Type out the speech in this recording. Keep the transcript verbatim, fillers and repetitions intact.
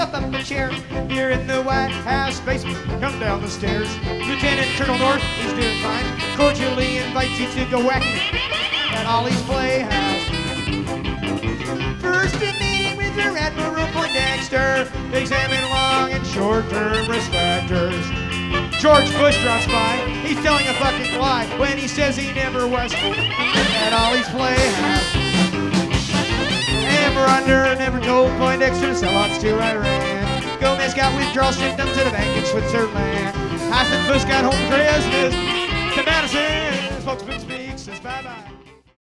yourself up a chair. You're in the White House basement. Come down the stairs. Lieutenant Colonel North is doing fine. Cordially invites you to go whack at Ollie's Playhouse. First a meeting with your Admiral Poindexter. Examine long and short-term risk factors. George Bush drops by. He's telling a fucking lie when he says he never was at Ollie's Playhouse. Amber Under never told Poindexter to sell lots to Iran. Gomez got withdrawal symptoms at a bank in Switzerland. Heisenfuss got home Christmas to Madison. Spokesman speaks, says bye-bye.